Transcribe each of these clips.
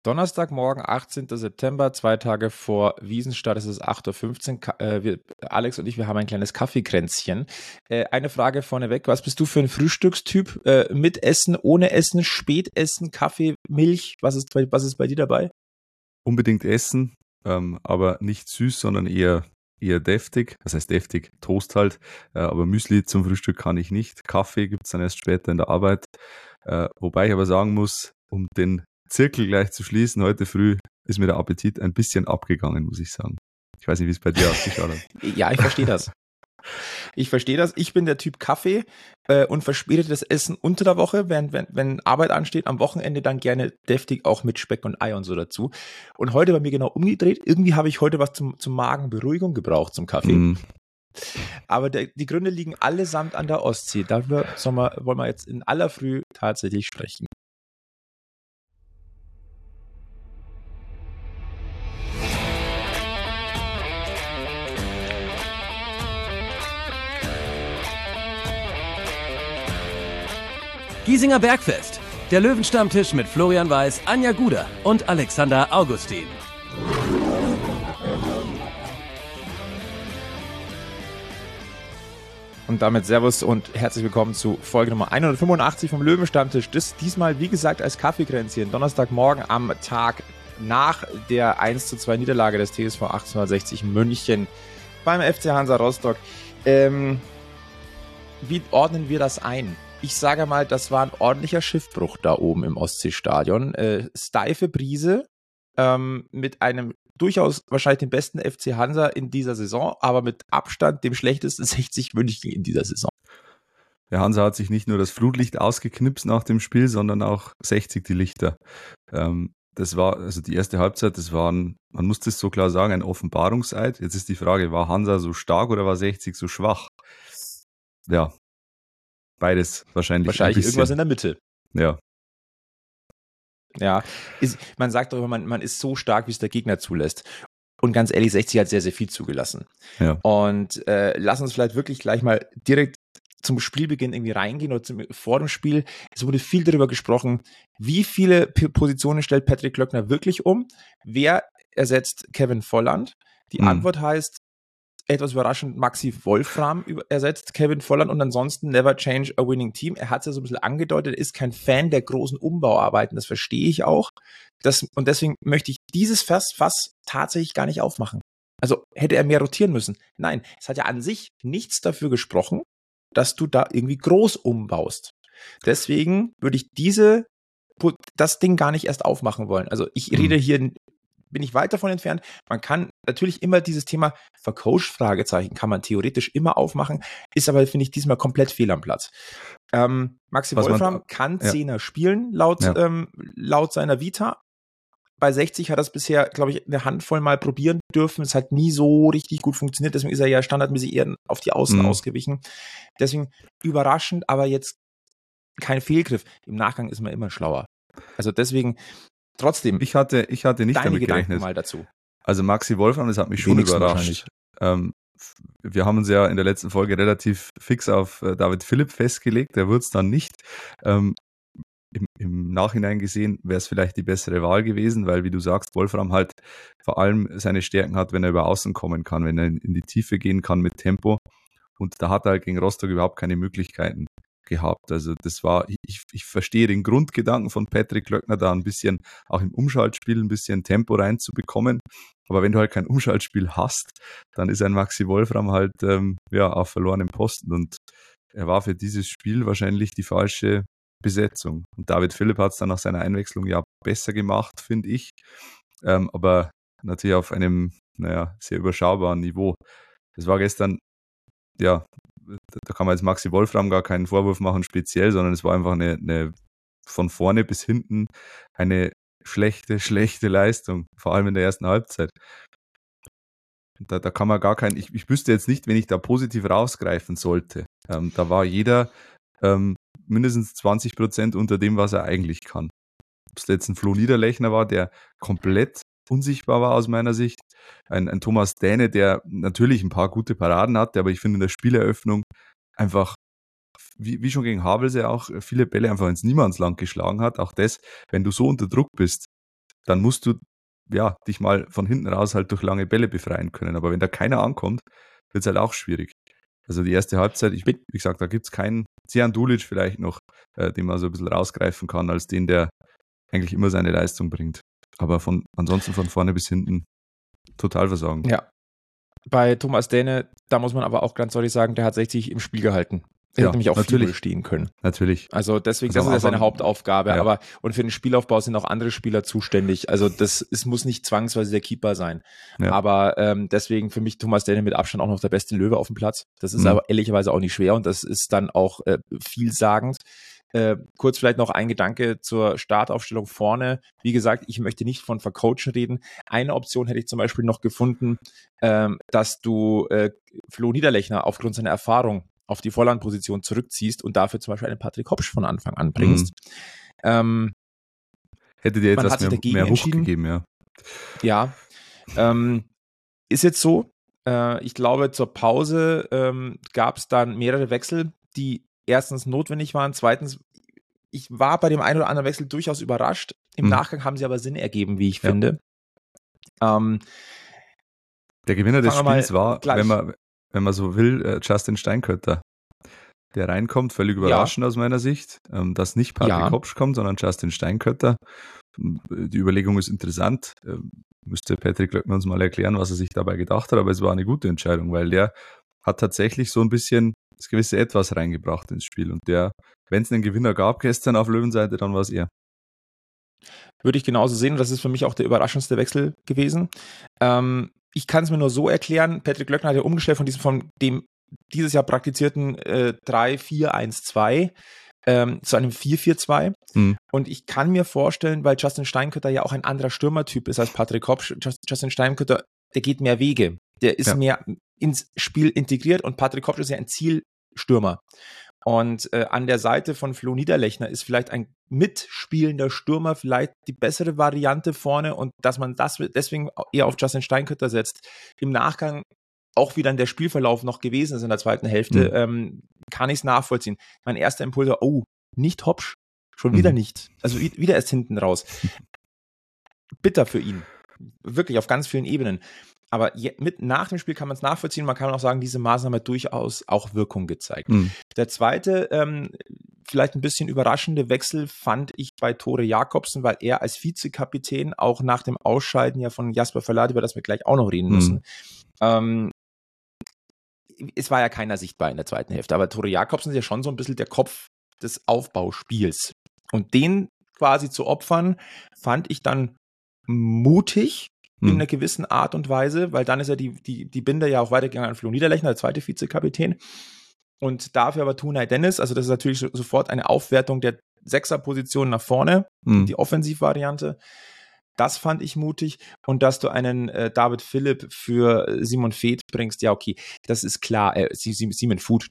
Donnerstagmorgen, 18. September, 2 Tage vor Wiesenstart, es ist 8:15 Uhr. Alex und ich, wir haben ein kleines Kaffeekränzchen. Eine Frage vorneweg, was bist du für ein Frühstückstyp? Mit Essen, ohne Essen, Spätessen, Kaffee, Milch? Was ist bei dir dabei? Unbedingt essen, aber nicht süß, sondern eher deftig. Das heißt deftig, Toast halt. Aber Müsli zum Frühstück kann ich nicht. Kaffee gibt's dann erst später in der Arbeit. Wobei ich aber sagen muss, um den Zirkel gleich zu schließen, heute früh ist mir der Appetit ein bisschen abgegangen, muss ich sagen. Ich weiß nicht, wie es bei dir ausgeschaut hat. Ja, ich verstehe das. Ich bin der Typ Kaffee und verspätetes Essen unter der Woche, wenn Arbeit ansteht, am Wochenende dann gerne deftig auch mit Speck und Ei und so dazu. Und heute bei mir genau umgedreht. Irgendwie habe ich heute was zum Magenberuhigung gebraucht zum Kaffee. Aber die Gründe liegen allesamt an der Ostsee. Darüber wollen wir jetzt in aller Früh tatsächlich sprechen. Giesinger Bergfest, der Löwenstammtisch mit Florian Weiß, Anja Guder und Alexander Augustin. Und damit Servus und herzlich willkommen zu Folge Nummer 185 vom Löwenstammtisch. Das diesmal, wie gesagt, als Kaffeekränzchen. Donnerstagmorgen am Tag nach der 1:2 Niederlage des TSV 1860 München beim FC Hansa Rostock. Wie ordnen wir das ein? Ich sage mal, das war ein ordentlicher Schiffbruch da oben im Ostseestadion. Steife Brise mit einem durchaus wahrscheinlich den besten FC Hansa in dieser Saison, aber mit Abstand dem schlechtesten 60 München in dieser Saison. Der Hansa hat sich nicht nur das Flutlicht ausgeknipst nach dem Spiel, sondern auch 60 die Lichter. Das war, also die erste Halbzeit, man muss das so klar sagen, ein Offenbarungseid. Jetzt ist die Frage, war Hansa so stark oder war 60 so schwach? Ja, beides wahrscheinlich irgendwas in der Mitte. Ja. Ja, man sagt doch immer, man ist so stark, wie es der Gegner zulässt. Und ganz ehrlich, 60 hat sehr, sehr viel zugelassen. Ja. Und lass uns vielleicht wirklich gleich mal direkt zum Spielbeginn irgendwie reingehen oder vor dem Spiel. Es wurde viel darüber gesprochen, wie viele Positionen stellt Patrick Klöckner wirklich um? Wer ersetzt Kevin Volland? Die Antwort heißt, etwas überraschend, Maxi Wolfram ersetzt Kevin Volland und ansonsten never change a winning team. Er hat es ja so ein bisschen angedeutet, er ist kein Fan der großen Umbauarbeiten, das verstehe ich auch. Und deswegen möchte ich dieses Fass tatsächlich gar nicht aufmachen. Also hätte er mehr rotieren müssen. Nein, es hat ja an sich nichts dafür gesprochen, dass du da irgendwie groß umbaust. Deswegen würde ich das Ding gar nicht erst aufmachen wollen. Also ich rede hier, bin ich weit davon entfernt. Man kann natürlich immer dieses Thema Vercoach-Fragezeichen kann man theoretisch immer aufmachen, ist aber, finde ich, diesmal komplett fehl am Platz. Maxi Wolfram kann Zehner spielen, laut seiner Vita. Bei 60 hat er es bisher, glaube ich, eine Handvoll mal probieren dürfen. Es hat nie so richtig gut funktioniert, deswegen ist er ja standardmäßig eher auf die Außen ausgewichen. Deswegen überraschend, aber jetzt kein Fehlgriff. Im Nachgang ist man immer schlauer. Also deswegen trotzdem. Ich hatte nicht damit gerechnet. Mal dazu. Also Maxi Wolfram, das hat mich schon überrascht. Wir haben uns ja in der letzten Folge relativ fix auf David Philipp festgelegt. Der wurde es dann nicht. Im Nachhinein gesehen wäre es vielleicht die bessere Wahl gewesen, weil, wie du sagst, Wolfram halt vor allem seine Stärken hat, wenn er über Außen kommen kann, wenn er in die Tiefe gehen kann mit Tempo. Und da hat er halt gegen Rostock überhaupt keine Möglichkeiten gehabt. Also das war, ich verstehe den Grundgedanken von Patrick Klöckner, da ein bisschen auch im Umschaltspiel ein bisschen Tempo reinzubekommen. Aber wenn du halt kein Umschaltspiel hast, dann ist ein Maxi Wolfram halt auf verlorenem Posten. Und er war für dieses Spiel wahrscheinlich die falsche Besetzung. Und David Philipp hat es dann nach seiner Einwechslung ja besser gemacht, finde ich. Aber natürlich auf einem, sehr überschaubaren Niveau. Das war gestern, da kann man jetzt Maxi Wolfram gar keinen Vorwurf machen speziell, sondern es war einfach eine von vorne bis hinten eine schlechte Leistung, vor allem in der ersten Halbzeit. Da kann man gar keinen, ich wüsste jetzt nicht, wenn ich da positiv rausgreifen sollte. Da war jeder mindestens 20% unter dem, was er eigentlich kann. Ob es jetzt ein Flo Niederlechner war, der komplett unsichtbar war aus meiner Sicht. Ein Thomas Däne, der natürlich ein paar gute Paraden hatte, aber ich finde in der Spieleröffnung einfach, wie schon gegen Havelse auch, viele Bälle einfach ins Niemandsland geschlagen hat. Auch das, wenn du so unter Druck bist, dann musst du dich mal von hinten raus halt durch lange Bälle befreien können. Aber wenn da keiner ankommt, wird es halt auch schwierig. Also die erste Halbzeit, wie gesagt, da gibt es keinen, Dejan Dulic vielleicht noch, den man so ein bisschen rausgreifen kann, als den, der eigentlich immer seine Leistung bringt. Aber ansonsten von vorne bis hinten total versagen. Ja. Bei Thomas Däne, da muss man aber auch ganz deutlich sagen, der hat 60 im Spiel gehalten. Er hätte nämlich auch viel stehen können. Natürlich. Also deswegen, das ist ja seine Hauptaufgabe. Ja. Aber und für den Spielaufbau sind auch andere Spieler zuständig. Also es muss nicht zwangsweise der Keeper sein. Ja. Aber deswegen für mich Thomas Däne mit Abstand auch noch der beste Löwe auf dem Platz. Das ist aber ehrlicherweise auch nicht schwer und das ist dann auch vielsagend. Kurz vielleicht noch ein Gedanke zur Startaufstellung vorne. Wie gesagt, ich möchte nicht von Vercoachen reden. Eine Option hätte ich zum Beispiel noch gefunden, dass du Flo Niederlechner aufgrund seiner Erfahrung auf die Vorlandposition zurückziehst und dafür zum Beispiel einen Patrick Hopsch von Anfang an bringst. Hätte dir etwas mehr Wucht gegeben, ja. Ja, ist jetzt so. Ich glaube, zur Pause gab es dann mehrere Wechsel, die erstens notwendig waren, zweitens, ich war bei dem einen oder anderen Wechsel durchaus überrascht. Im Nachgang haben sie aber Sinn ergeben, wie ich finde. Der Gewinner des Spiels war, wenn man so will, Justin Steinkötter, der reinkommt, völlig überraschend aus meiner Sicht, dass nicht Patrick Hopsch kommt, sondern Justin Steinkötter. Die Überlegung ist interessant. Müsste Patrick Glöckner uns mal erklären, was er sich dabei gedacht hat, aber es war eine gute Entscheidung, weil der hat tatsächlich so ein bisschen das gewisse Etwas reingebracht ins Spiel und wenn es einen Gewinner gab gestern auf Löwenseite, dann war es er. Würde ich genauso sehen und das ist für mich auch der überraschendste Wechsel gewesen. Ich kann es mir nur so erklären, Patrick Glöckner hat ja umgestellt von dem dieses Jahr praktizierten 3-4-1-2 zu einem 4-4-2 und ich kann mir vorstellen, weil Justin Steinkötter ja auch ein anderer Stürmertyp ist als Patrick Hopsch, Justin Steinkötter, der geht mehr Wege, der ist mehr ins Spiel integriert und Patrick Hopsch ist ja ein Zielstürmer. Und an der Seite von Flo Niederlechner ist vielleicht ein mitspielender Stürmer vielleicht die bessere Variante vorne und dass man das deswegen eher auf Justin Steinkötter setzt. Im Nachgang auch wieder in der Spielverlauf noch gewesen ist in der zweiten Hälfte, kann ich es nachvollziehen. Mein erster Impuls war, nicht Hopsch, schon wieder nicht. Also wieder erst hinten raus. Bitter für ihn. Wirklich auf ganz vielen Ebenen. Aber nach dem Spiel kann man es nachvollziehen. Man kann auch sagen, diese Maßnahme hat durchaus auch Wirkung gezeigt. Der zweite, vielleicht ein bisschen überraschende Wechsel fand ich bei Tore Jakobsen, weil er als Vizekapitän auch nach dem Ausscheiden ja von Jasper Verlat, über das wir gleich auch noch reden müssen, es war ja keiner sichtbar in der zweiten Hälfte, aber Tore Jakobsen ist ja schon so ein bisschen der Kopf des Aufbauspiels. Und den quasi zu opfern, fand ich dann mutig in einer gewissen Art und Weise, weil dann ist ja die Binde ja auch weitergegangen an Flo Niederlechner, der zweite Vizekapitän. Und dafür aber Tunay Dennis, also das ist natürlich sofort eine Aufwertung der Sechserposition nach vorne, die Offensivvariante. Das fand ich mutig. Und dass du einen David Philipp für Simon Voet bringst, ja okay, das ist klar. Simon Voet.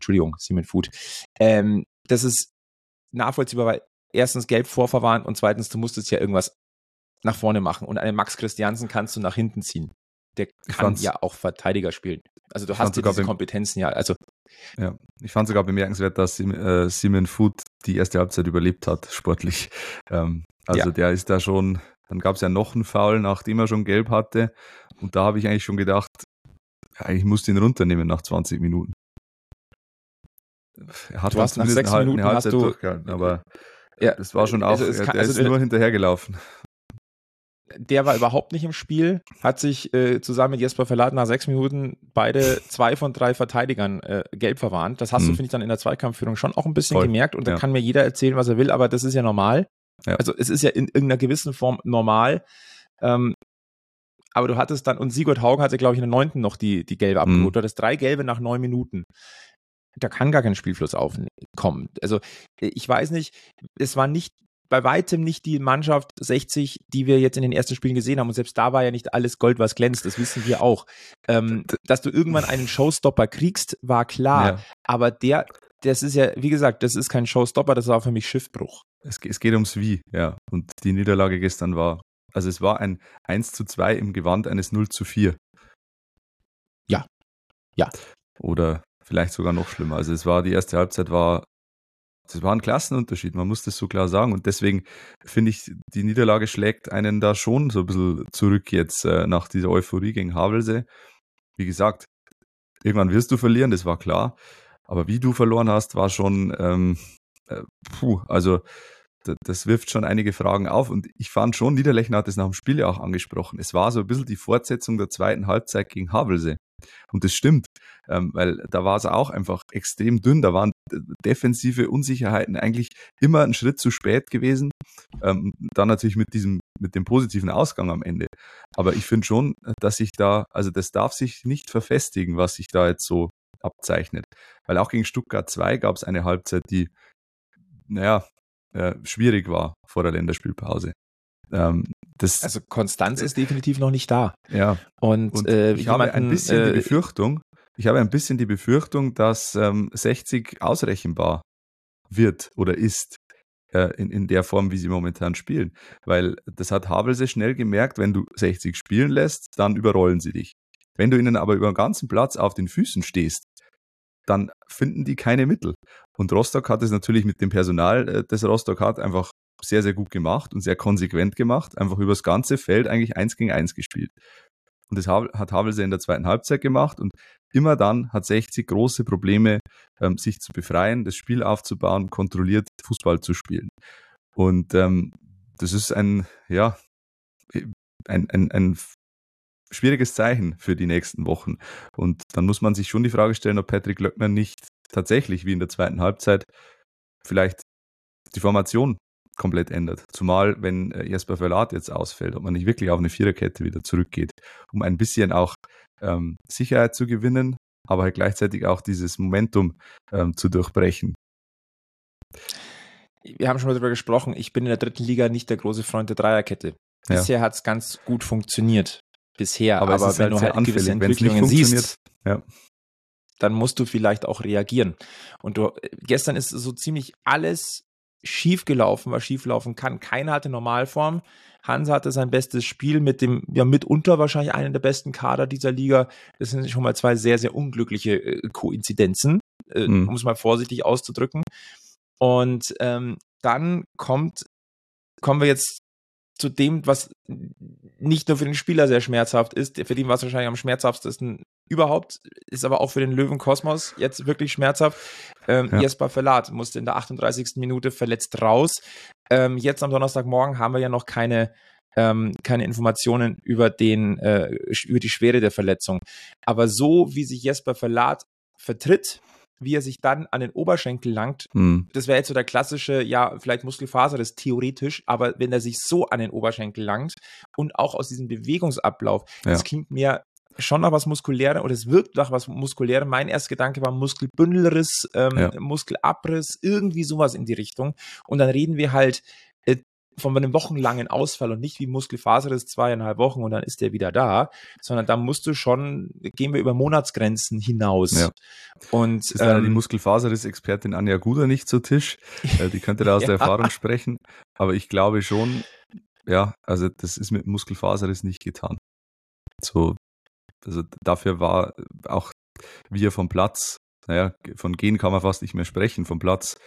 Das ist nachvollziehbar, weil erstens gelb vorverwarnt und zweitens, du musstest ja irgendwas nach vorne machen. Und einen Max Christiansen kannst du nach hinten ziehen. Der kann ja auch Verteidiger spielen. Also du hast ja diese Kompetenzen ja. Also ja, ich fand sogar bemerkenswert, dass Simon Voet die erste Halbzeit überlebt hat, sportlich. Der ist da schon. Dann gab es ja noch einen Foul, nachdem er schon gelb hatte. Und da habe ich eigentlich schon gedacht, ich musste ihn runternehmen nach 20 Minuten. Er hat nach 6 Minuten eine Halbzeit durchgehalten, aber das war schon auch, er ist nur hinterhergelaufen. Der war überhaupt nicht im Spiel, hat sich zusammen mit Jesper Verlat nach 6 Minuten beide 2 von 3 Verteidigern gelb verwarnt. Das hast du, finde ich, dann in der Zweikampfführung schon auch ein bisschen gemerkt. Und da kann mir jeder erzählen, was er will, aber das ist ja normal. Ja. Also es ist ja in irgendeiner gewissen Form normal. Aber du hattest dann, und Sigurd Haugen hatte, glaube ich, in der 9. noch die gelbe abgeholt. Du hattest 3 gelbe nach 9 Minuten. Da kann gar kein Spielfluss aufkommen. Also ich weiß nicht, es war nicht bei weitem nicht die Mannschaft 60, die wir jetzt in den ersten Spielen gesehen haben. Und selbst da war ja nicht alles Gold, was glänzt. Das wissen wir auch. Dass du irgendwann einen Showstopper kriegst, war klar. Ja. Aber das ist ja, wie gesagt, das ist kein Showstopper, das war für mich Schiffbruch. Es geht ums Wie, ja. Und die Niederlage gestern es war ein 1:2 im Gewand eines 0:4. Ja. Oder vielleicht sogar noch schlimmer. Also die erste Halbzeit war das war ein Klassenunterschied, man muss das so klar sagen. Und deswegen finde ich, die Niederlage schlägt einen da schon so ein bisschen zurück jetzt nach dieser Euphorie gegen Havelse. Wie gesagt, irgendwann wirst du verlieren, das war klar. Aber wie du verloren hast, war schon, also das wirft schon einige Fragen auf. Und ich fand schon, Niederlechner hat es nach dem Spiel ja auch angesprochen. Es war so ein bisschen die Fortsetzung der zweiten Halbzeit gegen Havelse. Und das stimmt, weil da war es auch einfach extrem dünn. Da waren defensive Unsicherheiten eigentlich immer einen Schritt zu spät gewesen. Dann natürlich mit dem positiven Ausgang am Ende. Aber ich finde schon, dass sich da, also das darf sich nicht verfestigen, was sich da jetzt so abzeichnet. Weil auch gegen Stuttgart 2 gab es eine Halbzeit, die, schwierig war vor der Länderspielpause. Also Konstanz ist definitiv noch nicht da. Ja. Und ich habe ein bisschen die Befürchtung, dass 60 ausrechenbar wird oder ist in der Form, wie sie momentan spielen. Weil das hat Havelse schnell gemerkt, wenn du 60 spielen lässt, dann überrollen sie dich. Wenn du ihnen aber über den ganzen Platz auf den Füßen stehst, dann finden die keine Mittel. Und Rostock hat es natürlich mit dem Personal, das Rostock hat, einfach sehr, sehr gut gemacht und sehr konsequent gemacht, einfach übers ganze Feld eigentlich 1 gegen 1 gespielt. Und das hat Havelse in der zweiten Halbzeit gemacht und immer dann hat 60 große Probleme, sich zu befreien, das Spiel aufzubauen, kontrolliert Fußball zu spielen. Und das ist ein schwieriges Zeichen für die nächsten Wochen. Und dann muss man sich schon die Frage stellen, ob Patrick Löckner nicht tatsächlich wie in der zweiten Halbzeit vielleicht die Formation komplett ändert. Zumal, wenn Jesper Verlat jetzt ausfällt, ob man nicht wirklich auf eine Viererkette wieder zurückgeht, um ein bisschen auch Sicherheit zu gewinnen, aber halt gleichzeitig auch dieses Momentum zu durchbrechen. Wir haben schon mal darüber gesprochen, ich bin in der dritten Liga nicht der große Freund der Dreierkette. Bisher hat es ganz gut funktioniert. Bisher, aber wenn du halt gewisse Entwicklungen siehst, dann musst du vielleicht auch reagieren. Und gestern ist so ziemlich alles schief gelaufen, was schief laufen kann. Keiner hatte Normalform. Hansa hatte sein bestes Spiel mit dem, mitunter wahrscheinlich einen der besten Kader dieser Liga. Das sind schon mal 2 sehr, sehr unglückliche Koinzidenzen, um es mal vorsichtig auszudrücken. Und dann kommen wir jetzt zu dem, was nicht nur für den Spieler sehr schmerzhaft ist, für den war es wahrscheinlich am schmerzhaftesten überhaupt, ist aber auch für den Löwenkosmos jetzt wirklich schmerzhaft. Jesper Verlat musste in der 38. Minute verletzt raus. Jetzt am Donnerstagmorgen haben wir ja noch keine Informationen über die Schwere der Verletzung. Aber so, wie sich Jesper Verlat vertritt, wie er sich dann an den Oberschenkel langt, das wäre jetzt so der klassische, vielleicht Muskelfaserriss theoretisch, aber wenn er sich so an den Oberschenkel langt und auch aus diesem Bewegungsablauf, das klingt mir schon nach was Muskuläres oder es wirkt nach was Muskuläres. Mein erster Gedanke war Muskelbündelriss, Muskelabriss, irgendwie sowas in die Richtung. Und dann reden wir halt von einem wochenlangen Ausfall und nicht wie Muskelfaserriss 2,5 Wochen und dann ist der wieder da, sondern da gehen wir über Monatsgrenzen hinaus. Ja. Und ist leider die Muskelfaserriss-Expertin Anja Guder nicht zu Tisch. Die könnte da aus der Erfahrung sprechen. Aber ich glaube schon, also das ist mit Muskelfaserriss nicht getan. Also dafür war auch, wie er vom Platz, von gehen kann man fast nicht mehr sprechen, vom Platz,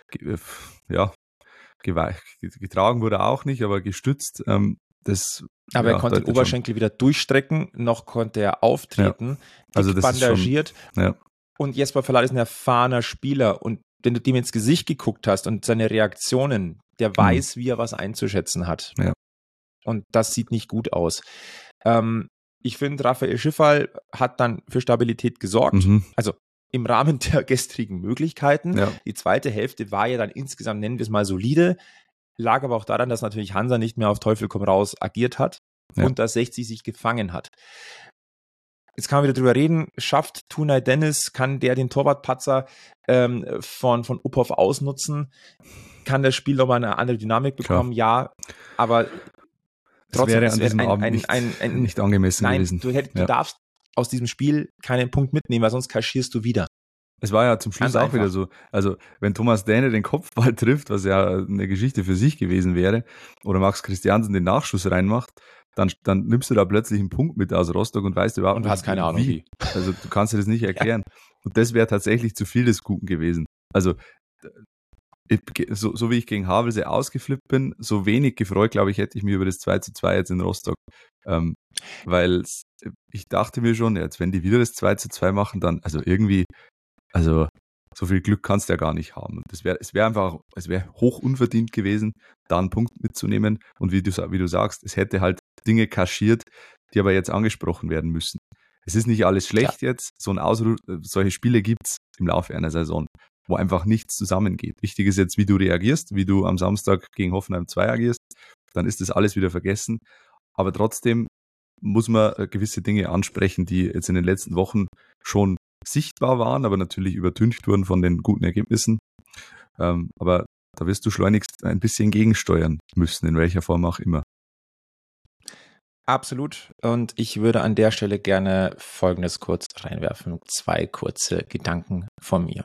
getragen wurde er auch nicht, aber gestützt. Aber er konnte den Oberschenkel wieder durchstrecken, noch konnte er auftreten, also das bandagiert. Ist schon, Und Jesper Verlat ist ein erfahrener Spieler und wenn du dem ins Gesicht geguckt hast und seine Reaktionen, der weiß, wie er was einzuschätzen hat. Ja. Und das sieht nicht gut aus. Ich finde, Raphael Schiffal hat dann für Stabilität gesorgt. Also im Rahmen der gestrigen Möglichkeiten. Ja. Die zweite Hälfte war ja dann insgesamt, nennen wir es mal, solide. Lag aber auch daran, dass natürlich Hansa nicht mehr auf Teufel komm raus agiert hat und dass 60 sich gefangen hat. Jetzt kann man wieder drüber reden, schafft Tunay Dennis, kann der den Torwartpatzer von Uphoff ausnutzen? Kann das Spiel nochmal eine andere Dynamik bekommen? Klar. Ja, aber trotzdem wäre an diesem Abend nicht angemessen gewesen. Du darfst aus diesem Spiel keinen Punkt mitnehmen, weil sonst kaschierst du wieder. Es war ja zum Schluss auch wieder so, also wenn Thomas Dähne den Kopfball trifft, was ja eine Geschichte für sich gewesen wäre, oder Max Christiansen den Nachschuss reinmacht, dann nimmst du da plötzlich einen Punkt mit aus Rostock und weißt überhaupt nicht, hast keine Ahnung wie. Also du kannst dir das nicht erklären. Und das wäre tatsächlich zu viel des Guten gewesen. Also so wie ich gegen Havelse ausgeflippt bin, so wenig gefreut, glaube ich, hätte ich mich über das 2:2 jetzt in Rostock. Weil ich dachte mir schon, jetzt wenn die wieder das 2:2 machen, dann, also irgendwie, also so viel Glück kannst du ja gar nicht haben. Und es wäre hoch unverdient gewesen, da einen Punkt mitzunehmen. Und wie du sagst, es hätte halt Dinge kaschiert, die aber jetzt angesprochen werden müssen. Es ist nicht alles schlecht jetzt. Solche Spiele gibt es im Laufe einer Saison, wo einfach nichts zusammengeht. Wichtig ist jetzt, wie du reagierst, wie du am Samstag gegen Hoffenheim 2 agierst. Dann ist das alles wieder vergessen. Aber trotzdem muss man gewisse Dinge ansprechen, die jetzt in den letzten Wochen schon sichtbar waren, aber natürlich übertüncht wurden von den guten Ergebnissen. Aber da wirst du schleunigst ein bisschen gegensteuern müssen, in welcher Form auch immer. Absolut. Und ich würde an der Stelle gerne Folgendes kurz reinwerfen. 2 kurze Gedanken von mir.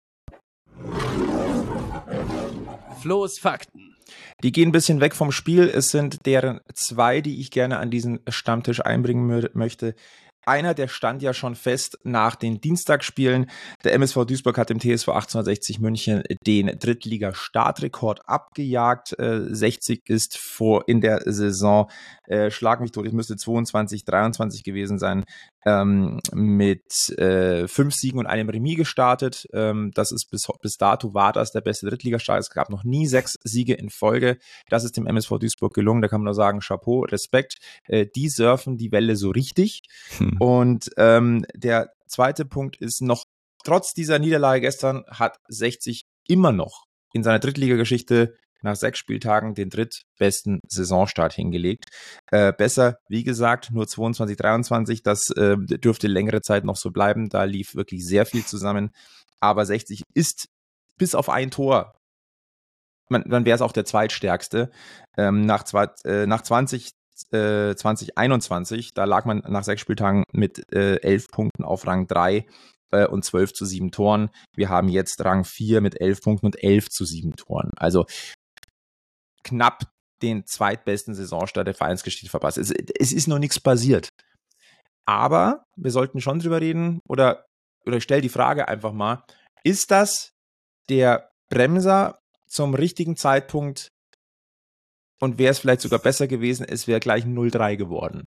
Flo's Fakten. Die gehen ein bisschen weg vom Spiel. Es sind deren 2, die ich gerne an diesen Stammtisch einbringen möchte. Einer, der stand ja schon fest nach den Dienstagsspielen. Der MSV Duisburg hat dem TSV 1860 München den Drittliga-Startrekord abgejagt. 60 ist in der Saison, schlag mich tot, es müsste 22, 23 gewesen sein, mit 5 Siegen und einem Remis gestartet. Das ist bis dato war das der beste Drittligastart. Es gab noch nie 6 Siege in Folge. Das ist dem MSV Duisburg gelungen. Da kann man nur sagen, Chapeau, Respekt. Die surfen die Welle so richtig. Und der zweite Punkt ist noch, trotz dieser Niederlage gestern hat 60 immer noch in seiner Drittligageschichte nach 6 Spieltagen den drittbesten Saisonstart hingelegt. Besser, wie gesagt, nur 22, 23, das dürfte längere Zeit noch so bleiben. Da lief wirklich sehr viel zusammen. Aber 60 ist bis auf ein Tor, dann wäre es auch der zweitstärkste. Nach 2021, da lag man nach 6 Spieltagen mit 11 Punkten auf Rang 3 und 12:7 Toren. Wir haben jetzt Rang 4 mit 11 Punkten und 11:7 Toren. Also knapp den zweitbesten Saisonstart der Vereinsgeschichte verpasst. Es ist noch nichts passiert. Aber wir sollten schon drüber reden, oder ich stelle die Frage einfach mal, ist das der Bremser zum richtigen Zeitpunkt? Und wäre es vielleicht sogar besser gewesen, es wäre gleich 0:3 geworden.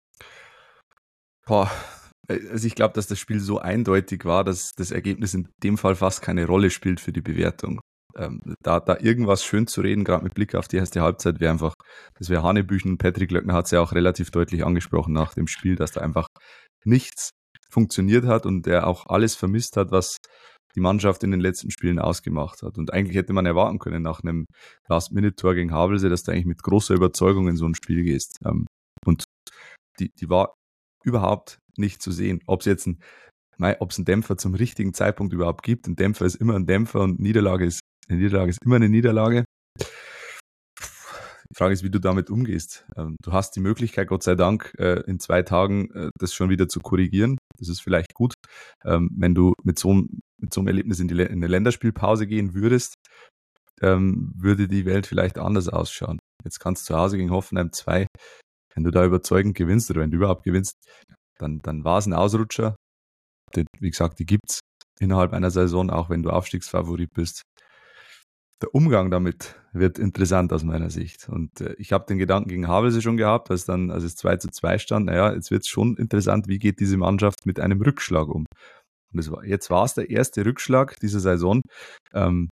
Also ich glaube, dass das Spiel so eindeutig war, dass das Ergebnis in dem Fall fast keine Rolle spielt für die Bewertung. Da irgendwas schön zu reden, gerade mit Blick auf die erste Halbzeit, das wäre Hanebüchen. Patrick Löckner hat es ja auch relativ deutlich angesprochen nach dem Spiel, dass da einfach nichts funktioniert hat und er auch alles vermisst hat, was die Mannschaft in den letzten Spielen ausgemacht hat. Und eigentlich hätte man erwarten können nach einem Last-Minute-Tor gegen Havelse, dass du eigentlich mit großer Überzeugung in so ein Spiel gehst. Und die war überhaupt nicht zu sehen. Ob es einen Dämpfer zum richtigen Zeitpunkt überhaupt gibt. Ein Dämpfer ist immer ein Dämpfer und eine Niederlage ist immer eine Niederlage. Die Frage ist, wie du damit umgehst. Du hast die Möglichkeit, Gott sei Dank, in 2 Tagen das schon wieder zu korrigieren. Das ist vielleicht gut. Wenn du mit so einem Erlebnis in eine Länderspielpause gehen würdest, würde die Welt vielleicht anders ausschauen. Jetzt kannst du zu Hause gegen Hoffenheim 2, wenn du da überzeugend gewinnst oder wenn du überhaupt gewinnst, dann war es ein Ausrutscher. Wie gesagt, die gibt's innerhalb einer Saison, auch wenn du Aufstiegsfavorit bist. Der Umgang damit wird interessant aus meiner Sicht. Und ich habe den Gedanken gegen Havelse schon gehabt, als es 2:2 stand, jetzt wird es schon interessant, wie geht diese Mannschaft mit einem Rückschlag um. Und jetzt war es der erste Rückschlag dieser Saison. Und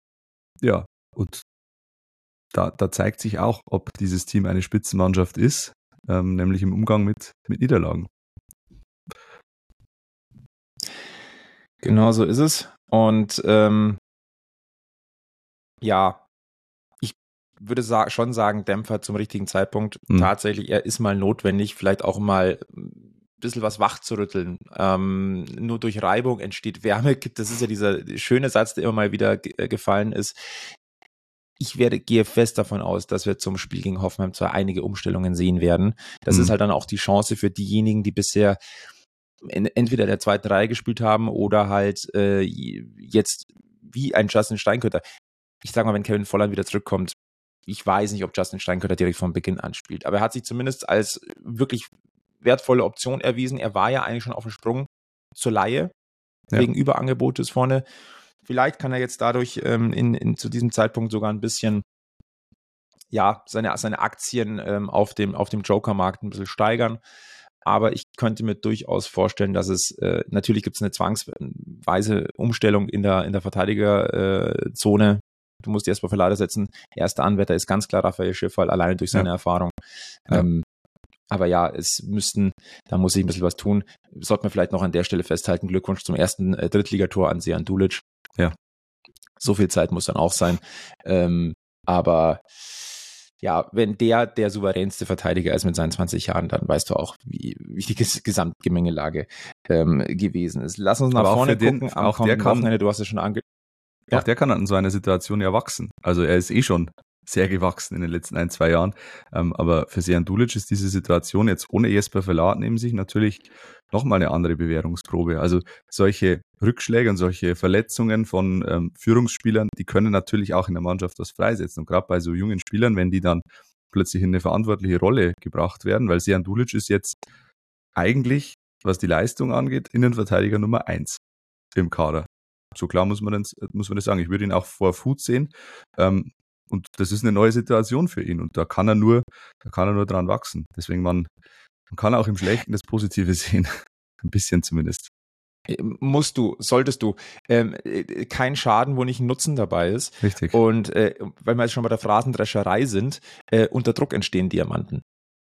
da zeigt sich auch, ob dieses Team eine Spitzenmannschaft ist, nämlich im Umgang mit Niederlagen. Genau so ist es. Und ich würde schon sagen, Dämpfer zum richtigen Zeitpunkt. Tatsächlich, er ist mal notwendig, vielleicht auch mal ein bisschen was wach zu rütteln. Nur durch Reibung entsteht Wärme. Das ist ja dieser schöne Satz, der immer mal wieder gefallen ist. Ich gehe fest davon aus, dass wir zum Spiel gegen Hoffenheim zwar einige Umstellungen sehen werden. Das ist halt dann auch die Chance für diejenigen, die bisher entweder der zweiten Reihe gespielt haben oder halt jetzt wie ein Justin Steinkötter. Ich sag mal, wenn Kevin Volland wieder zurückkommt, ich weiß nicht, ob Justin Steinkötter direkt von Beginn an spielt, aber er hat sich zumindest als wirklich wertvolle Option erwiesen. Er war ja eigentlich schon auf dem Sprung zur Leihe, wegen Überangebotes vorne. Vielleicht kann er jetzt dadurch zu diesem Zeitpunkt sogar ein bisschen seine Aktien auf dem Joker-Markt ein bisschen steigern. Aber ich könnte mir durchaus vorstellen, dass es, natürlich gibt es eine zwangsweise Umstellung in der Verteidigerzone. Du musst die erstmal für Lader setzen. Erster Anwärter ist ganz klar Raphael Schiffal, alleine durch seine Erfahrung. Ja. Aber ja, da muss ich ein bisschen was tun. Sollte man vielleicht noch an der Stelle festhalten, Glückwunsch zum ersten Drittligator an Sejan Dulic. Ja. So viel Zeit muss dann auch sein. Aber ja, wenn der souveränste Verteidiger ist mit seinen 20 Jahren, dann weißt du auch, wie die Gesamtgemengelage gewesen ist. Lass uns nach vorne gucken. Am kommenden Wochenende, du hast es schon Auch der kann an so einer Situation ja wachsen. Also er ist schon sehr gewachsen in den letzten 1-2 Jahren. Aber für Sejan Dulic ist diese Situation jetzt ohne Jesper Verlat neben sich natürlich nochmal eine andere Bewährungsprobe. Also solche Rückschläge und solche Verletzungen von Führungsspielern, die können natürlich auch in der Mannschaft was freisetzen. Und gerade bei so jungen Spielern, wenn die dann plötzlich in eine verantwortliche Rolle gebracht werden, weil Sejan Dulic ist jetzt eigentlich, was die Leistung angeht, Innenverteidiger Nummer 1 im Kader. So klar muss man das sagen. Ich würde ihn auch vor Fuß sehen. Und das ist eine neue Situation für ihn. Und da kann er nur dran wachsen. Deswegen, man kann auch im Schlechten das Positive sehen. Ein bisschen zumindest. Solltest du. Kein Schaden, wo nicht ein Nutzen dabei ist. Richtig. Und weil wir jetzt schon bei der Phrasendrescherei sind, unter Druck entstehen Diamanten.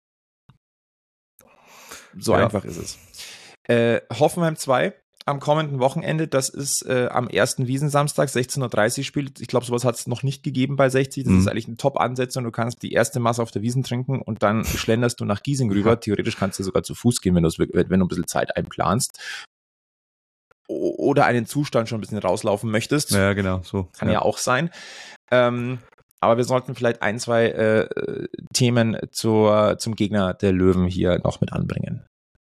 So einfach ist es. Hoffenheim 2 am kommenden Wochenende, das ist am ersten Wiesensamstag, 16:30 Uhr Spiel. Ich glaube, sowas hat es noch nicht gegeben bei 60. Das ist eigentlich eine Top-Ansetzung. Du kannst die erste Masse auf der Wiesn trinken und dann schlenderst du nach Giesing rüber. Theoretisch kannst du sogar zu Fuß gehen, wenn du ein bisschen Zeit einplanst. Oder einen Zustand schon ein bisschen rauslaufen möchtest. Ja, genau. So. Kann ja auch sein. Aber wir sollten vielleicht 1-2 Themen zum Gegner der Löwen hier noch mit anbringen.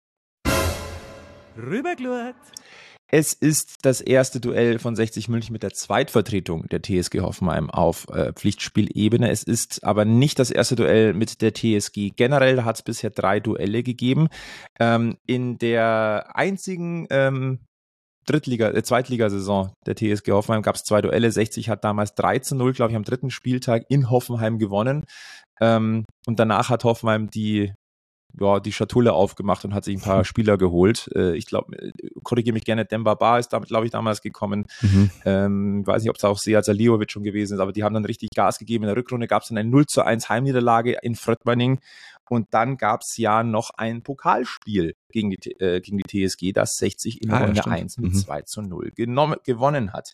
Rüberglurt. Es ist das erste Duell von 60 München mit der Zweitvertretung der TSG Hoffenheim auf Pflichtspielebene. Es ist aber nicht das erste Duell mit der TSG. Generell hat es bisher 3 Duelle gegeben. In der einzigen Zweitligasaison der TSG Hoffenheim gab es 2 Duelle. 60 hat damals 3:0, glaube ich, am 3. Spieltag in Hoffenheim gewonnen. Und danach hat Hoffenheim die Schatulle aufgemacht und hat sich ein paar Spieler geholt. Ich glaube, korrigiere mich gerne, Demba Ba ist damit, glaube ich, damals gekommen. Weiß nicht, ob es auch Sead Salihovic schon gewesen ist, aber die haben dann richtig Gas gegeben. In der Rückrunde gab es dann eine 0:1 Heimniederlage in Fröttmanning und dann gab es ja noch ein Pokalspiel gegen die TSG, das 60 in Runde 1 mit 2:0 gewonnen hat.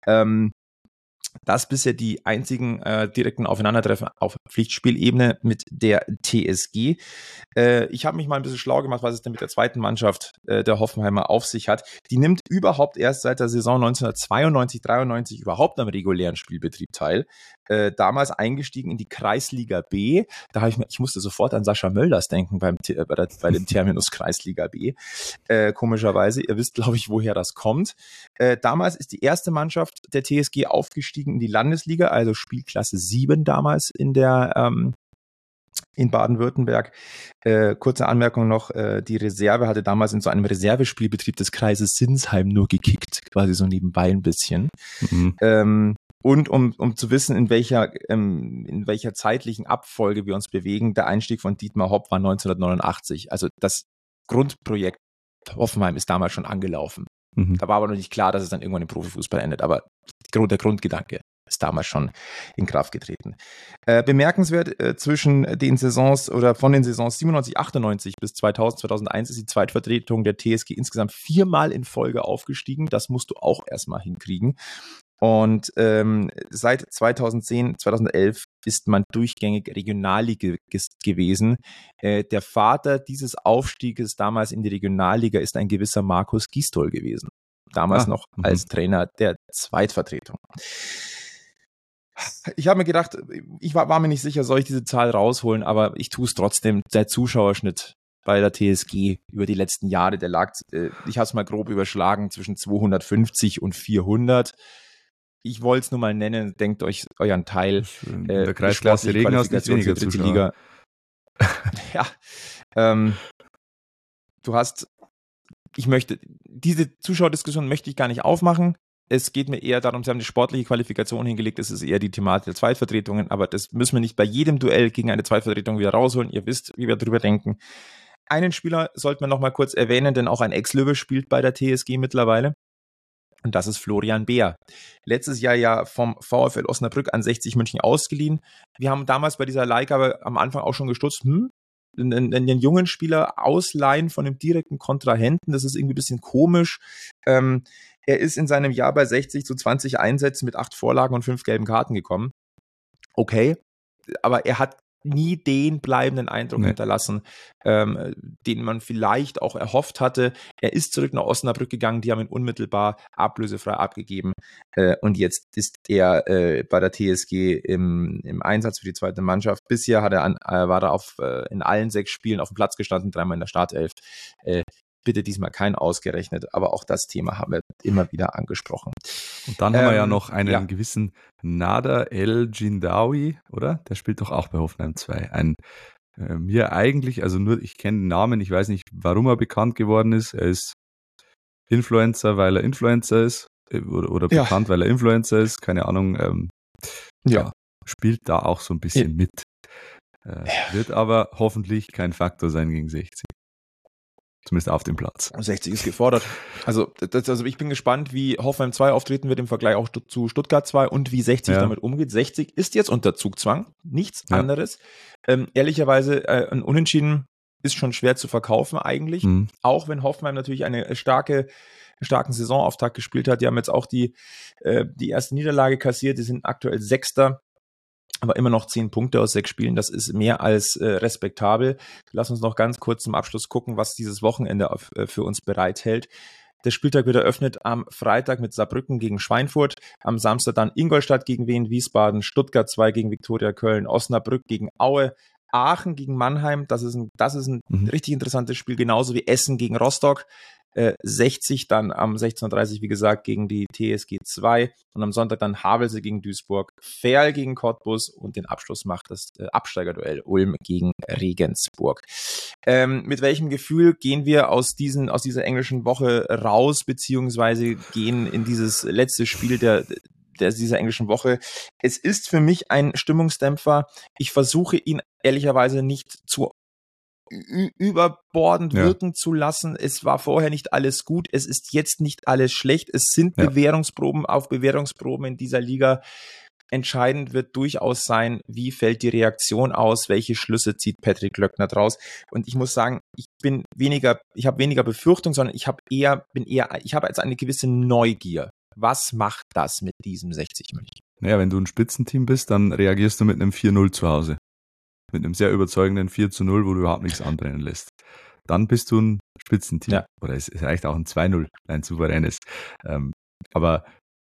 Das bisher die einzigen direkten Aufeinandertreffen auf Pflichtspielebene mit der TSG. Ich habe mich mal ein bisschen schlau gemacht, was es denn mit der zweiten Mannschaft der Hoffenheimer auf sich hat. Die nimmt überhaupt erst seit der Saison 1992/93 überhaupt am regulären Spielbetrieb teil. Damals eingestiegen in die Kreisliga B. Ich musste sofort an Sascha Mölders denken bei dem Terminus Kreisliga B. Komischerweise, ihr wisst, glaube ich, woher das kommt. Damals ist die erste Mannschaft der TSG aufgestiegen in die Landesliga, also Spielklasse 7 damals in Baden-Württemberg. Kurze Anmerkung noch, die Reserve hatte damals in so einem Reservespielbetrieb des Kreises Sinsheim nur gekickt, quasi so nebenbei ein bisschen. Und um zu wissen, in welcher zeitlichen Abfolge wir uns bewegen, der Einstieg von Dietmar Hopp war 1989. Also das Grundprojekt Hoffenheim ist damals schon angelaufen. Da war aber noch nicht klar, dass es dann irgendwann im Profifußball endet, aber der Grundgedanke ist damals schon in Kraft getreten. Bemerkenswert zwischen den Saisons oder von den Saisons 97, 98 bis 2000, 2001 ist die Zweitvertretung der TSG insgesamt 4-mal in Folge aufgestiegen. Das musst du auch erstmal hinkriegen. Und seit 2010, 2011 ist man durchgängig Regionalligist gewesen. Der Vater dieses Aufstieges damals in die Regionalliga ist ein gewisser Markus Gisdol gewesen. Damals noch als Trainer der Zweitvertretung. Ich habe mir gedacht, ich war mir nicht sicher, soll ich diese Zahl rausholen, aber ich tue es trotzdem. Der Zuschauerschnitt bei der TSG über die letzten Jahre, der lag, ich habe es mal grob überschlagen, zwischen 250 und 400. Ich wollte es nur mal nennen, denkt euch euren Teil. In der Kreisklasse Regen hast du nicht weniger Zuschauer. Ja, diese Zuschauerdiskussion möchte ich gar nicht aufmachen. Es geht mir eher darum, sie haben die sportliche Qualifikation hingelegt, es ist eher die Thematik der Zweitvertretungen, aber das müssen wir nicht bei jedem Duell gegen eine Zweitvertretung wieder rausholen. Ihr wisst, wie wir drüber denken. Einen Spieler sollten wir noch mal kurz erwähnen, denn auch ein Ex-Löwe spielt bei der TSG mittlerweile. Und das ist Florian Beer. Letztes Jahr ja vom VfL Osnabrück an 60 München ausgeliehen. Wir haben damals bei dieser Leihgabe am Anfang auch schon gestutzt, einen jungen Spieler ausleihen von einem direkten Kontrahenten, das ist irgendwie ein bisschen komisch. Er ist in seinem Jahr bei 60 zu 20 Einsätzen mit 8 Vorlagen und 5 gelben Karten gekommen. Okay, aber er hat nie den bleibenden Eindruck hinterlassen, den man vielleicht auch erhofft hatte. Er ist zurück nach Osnabrück gegangen, die haben ihn unmittelbar ablösefrei abgegeben und jetzt ist er bei der TSG im Einsatz für die zweite Mannschaft. Bisher war er in allen 6 Spielen auf dem Platz gestanden, 3-mal in der Startelf. Bitte diesmal kein ausgerechnet, aber auch das Thema haben wir immer wieder angesprochen. Und dann haben wir ja noch einen gewissen Nader El Jindawi, oder? Der spielt doch auch bei Hoffenheim 2. Mir eigentlich, also nur, ich kenne den Namen, ich weiß nicht, warum er bekannt geworden ist. Er ist Influencer, weil er Influencer ist, oder bekannt, weil er Influencer ist, keine Ahnung. Spielt da auch so ein bisschen mit. Wird aber hoffentlich kein Faktor sein gegen 60. Zumindest auf dem Platz. 60 ist gefordert. Also ich bin gespannt, wie Hoffenheim 2 auftreten wird im Vergleich auch zu Stuttgart 2 und wie 60 damit umgeht. 60 ist jetzt unter Zugzwang, nichts anderes. Ehrlicherweise ein Unentschieden ist schon schwer zu verkaufen eigentlich, auch wenn Hoffenheim natürlich einen starken Saisonauftakt gespielt hat. Die haben jetzt auch die erste Niederlage kassiert, die sind aktuell Sechster. Aber immer noch 10 Punkte aus 6 Spielen, das ist mehr als respektabel. Lass uns noch ganz kurz zum Abschluss gucken, was dieses Wochenende für uns bereithält. Der Spieltag wird eröffnet am Freitag mit Saarbrücken gegen Schweinfurt, am Samstag dann Ingolstadt gegen Wien Wiesbaden, Stuttgart 2 gegen Viktoria Köln, Osnabrück gegen Aue, Aachen gegen Mannheim, das ist ein richtig interessantes Spiel, genauso wie Essen gegen Rostock. 60 dann am 16:30 Uhr, wie gesagt, gegen die TSG 2 und am Sonntag dann Havelse gegen Duisburg, Verl gegen Cottbus und den Abschluss macht das Absteigerduell Ulm gegen Regensburg. Mit welchem Gefühl gehen wir aus dieser englischen Woche raus, beziehungsweise gehen in dieses letzte Spiel dieser englischen Woche? Es ist für mich ein Stimmungsdämpfer. Ich versuche ihn ehrlicherweise nicht zu überbordend wirken zu lassen. Es war vorher nicht alles gut, es ist jetzt nicht alles schlecht. Es sind Bewährungsproben auf Bewährungsproben in dieser Liga. Entscheidend wird durchaus sein, wie fällt die Reaktion aus, welche Schlüsse zieht Patrick Löckner draus. Und ich muss sagen, ich habe weniger Befürchtung, sondern ich habe jetzt eine gewisse Neugier. Was macht das mit diesem 60 München? Naja, wenn du ein Spitzenteam bist, dann reagierst du mit einem 4-0 zu Hause. Mit einem sehr überzeugenden 4-0, wo du überhaupt nichts anbrennen lässt. Dann bist du ein Spitzenteam. Ja. Oder es reicht auch ein 2-0, ein souveränes. Aber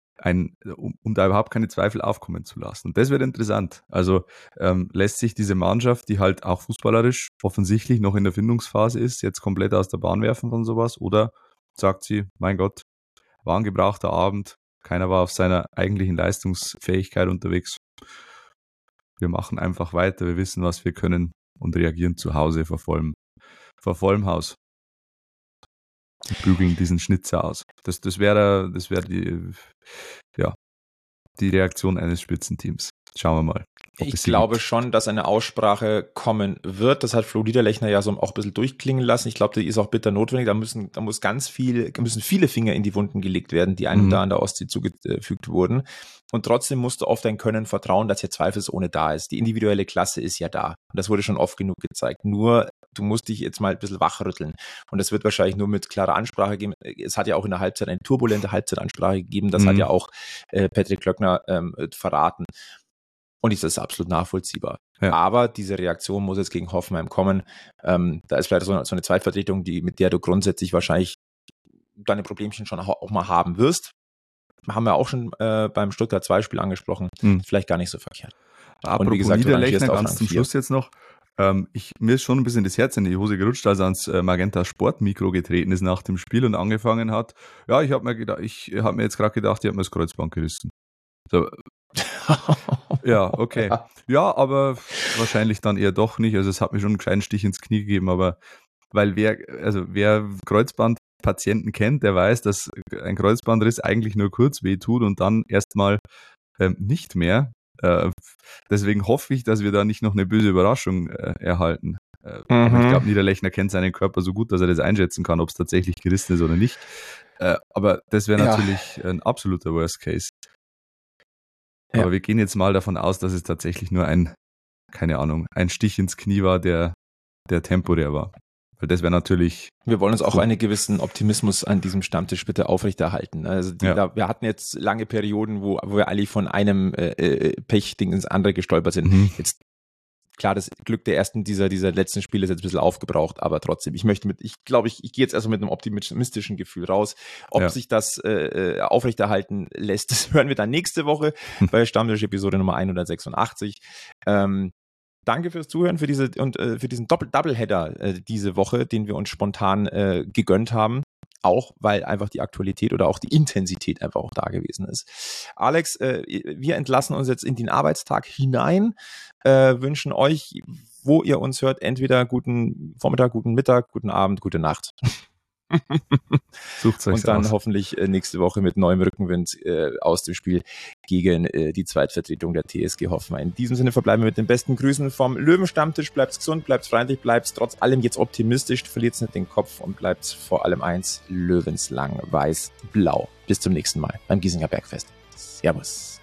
um da überhaupt keine Zweifel aufkommen zu lassen. Und das wird interessant. Also lässt sich diese Mannschaft, die halt auch fußballerisch offensichtlich noch in der Findungsphase ist, jetzt komplett aus der Bahn werfen von sowas? Oder sagt sie, mein Gott, war ein gebrauchter Abend, keiner war auf seiner eigentlichen Leistungsfähigkeit unterwegs. Wir machen einfach weiter, wir wissen, was wir können und reagieren zu Hause vor vollem Haus. Und bügeln diesen Schnitzer aus. Das wäre die Reaktion eines Spitzenteams. Schauen wir mal. Ich glaube schon, dass eine Aussprache kommen wird. Das hat Flo Niederlechner ja so auch ein bisschen durchklingen lassen. Ich glaube, die ist auch bitter notwendig. Da müssen viele Finger in die Wunden gelegt werden, die einem da an der Ostsee zugefügt wurden. Und trotzdem musst du auf dein Können vertrauen, dass hier zweifelsohne da ist. Die individuelle Klasse ist ja da. Und das wurde schon oft genug gezeigt. Nur, du musst dich jetzt mal ein bisschen wachrütteln. Und das wird wahrscheinlich nur mit klarer Ansprache geben. Es hat ja auch in der Halbzeit eine turbulente Halbzeitansprache gegeben. Das hat ja auch Patrick Löckner verraten. Und das ist absolut nachvollziehbar. Ja. Aber diese Reaktion muss jetzt gegen Hoffenheim kommen. Da ist vielleicht so eine Zweitvertretung, mit der du grundsätzlich wahrscheinlich deine Problemchen schon auch mal haben wirst. Haben wir auch schon beim Stuttgart 2-Spiel angesprochen. Vielleicht gar nicht so verkehrt. Apropos und wie gesagt, Niederlechner, ganz zum Schluss jetzt noch. Mir ist schon ein bisschen das Herz in die Hose gerutscht, als er ans Magenta Sportmikro getreten ist nach dem Spiel und angefangen hat. Ja, ich habe mir jetzt gerade gedacht, ich habe mir das Kreuzband gerissen. So. Ja, okay. Ja, aber wahrscheinlich dann eher doch nicht. Also es hat mir schon einen kleinen Stich ins Knie gegeben, aber weil wer Kreuzband Patienten kennt, der weiß, dass ein Kreuzbandriss eigentlich nur kurz wehtut und dann erstmal nicht mehr. Deswegen hoffe ich, dass wir da nicht noch eine böse Überraschung erhalten. Aber ich glaube, Niederlechner kennt seinen Körper so gut, dass er das einschätzen kann, ob es tatsächlich gerissen ist oder nicht. Aber das wäre natürlich ein absoluter Worst Case. Aber wir gehen jetzt mal davon aus, dass es tatsächlich nur ein Stich ins Knie war, der temporär war. Weil das wäre natürlich... Wir wollen uns auch einen gewissen Optimismus an diesem Stammtisch bitte aufrechterhalten. Also wir hatten jetzt lange Perioden, wo wir eigentlich von einem Pechding ins andere gestolpert sind. Jetzt klar, das Glück der dieser letzten Spiele ist jetzt ein bisschen aufgebraucht, aber trotzdem, ich gehe jetzt erstmal mit einem optimistischen Gefühl raus. Ob sich das aufrechterhalten lässt, das hören wir dann nächste Woche bei Stammtisch-Episode Nummer 186. Danke fürs Zuhören, für diesen Doubleheader diese Woche, den wir uns spontan gegönnt haben. Auch, weil einfach die Aktualität oder auch die Intensität einfach auch da gewesen ist. Alex, wir entlassen uns jetzt in den Arbeitstag hinein, wünschen euch, wo ihr uns hört, entweder guten Vormittag, guten Mittag, guten Abend, gute Nacht. Sucht's euch und dann aus. hoffentlich nächste Woche mit neuem Rückenwind aus dem Spiel gegen die Zweitvertretung der TSG Hoffenheim. In diesem Sinne verbleiben wir mit den besten Grüßen vom Löwenstammtisch. Bleibt's gesund, bleibt's freundlich, bleibt's trotz allem jetzt optimistisch, verliert's nicht den Kopf und bleibt's vor allem eins, löwenslang, weiß, blau. Bis zum nächsten Mal beim Giesinger Bergfest. Servus.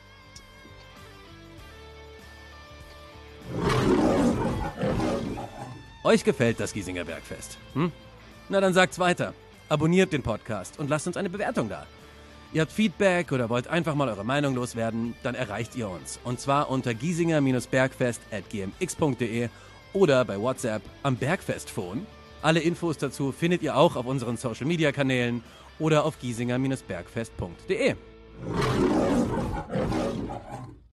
Euch gefällt das Giesinger Bergfest? Na dann sagt's weiter. Abonniert den Podcast und lasst uns eine Bewertung da. Ihr habt Feedback oder wollt einfach mal eure Meinung loswerden, dann erreicht ihr uns. Und zwar unter giesinger-bergfest@gmx.de oder bei WhatsApp am Bergfestphone. Alle Infos dazu findet ihr auch auf unseren Social-Media-Kanälen oder auf giesinger-bergfest.de.